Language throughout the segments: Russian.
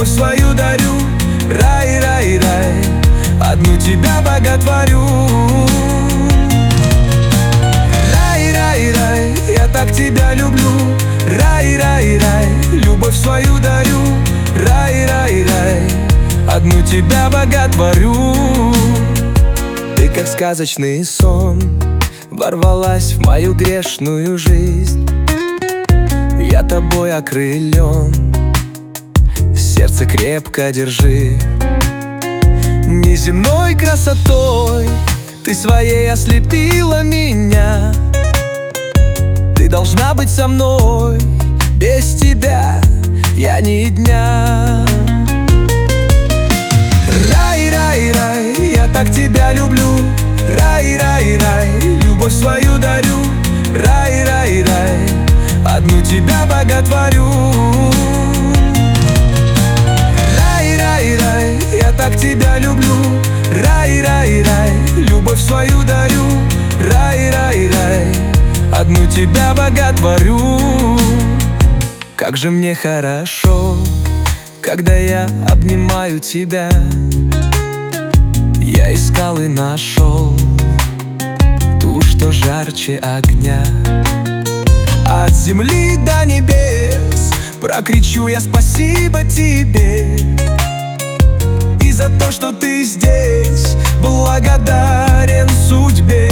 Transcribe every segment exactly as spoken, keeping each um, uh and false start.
любовь свою дарю. Рай, рай, рай, одну тебя боготворю. Рай, рай, рай, я так тебя люблю. Рай, рай, рай, любовь свою дарю. Рай, рай, рай, одну тебя боготворю. Ты как сказочный сон ворвалась в мою грешную жизнь. Я тобой окрылен, сердце крепко держи. Неземной красотой ты своей ослепила меня. Ты должна быть со мной, без тебя я ни дня. Рай, рай, рай, я так тебя люблю. Рай, рай, рай, любовь свою дарю. Рай, рай, рай, одну тебя боготворю. Рай, рай, рай, я так тебя люблю. Рай, рай, рай, любовь свою дарю. Рай, рай, рай, одну тебя боготворю. Как же мне хорошо, когда я обнимаю тебя. Я искал и нашел ту, что жарче огня. От земли до небес прокричу я спасибо тебе. И за то, что ты здесь, благодарен судьбе.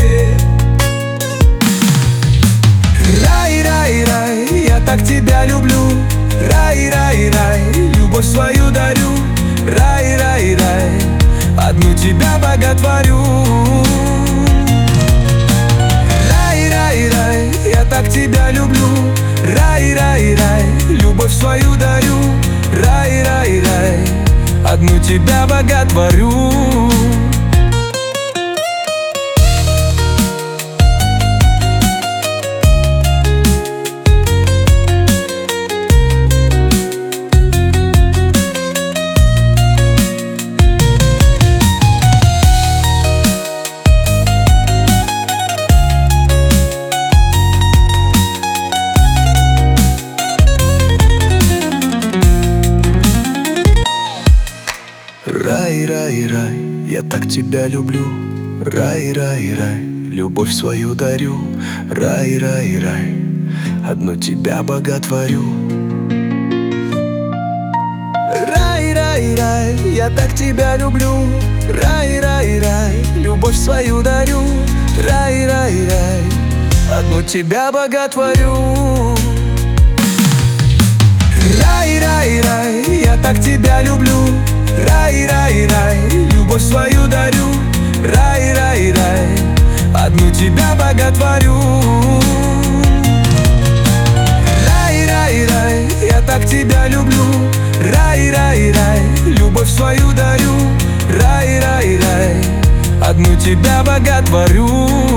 Рай, рай, рай, я так тебя люблю. Рай, рай, рай, любовь свою дарю. Рай, рай, рай, одну тебя боготворю. Рай, рай, рай, я так тебя люблю. Рай, рай, рай, любовь свою дарю. Рай, рай, рай, одну тебя боготворю. Рай, рай, рай, я так тебя люблю. Рай, рай, рай, любовь свою дарю. Рай, рай, рай, одну тебя боготворю. Рай, рай, рай, я так тебя люблю. Рай, рай, рай, любовь свою дарю. Рай, рай, рай, одну тебя боготворю. Рай, рай, рай, я так тебя люблю. Рай, рай, рай, любовь свою дарю. Рай, рай, рай, одну тебя боготворю. Рай, рай, рай, я так тебя люблю. Рай, рай, рай, любовь свою дарю. Рай, рай, рай, одну тебя боготворю.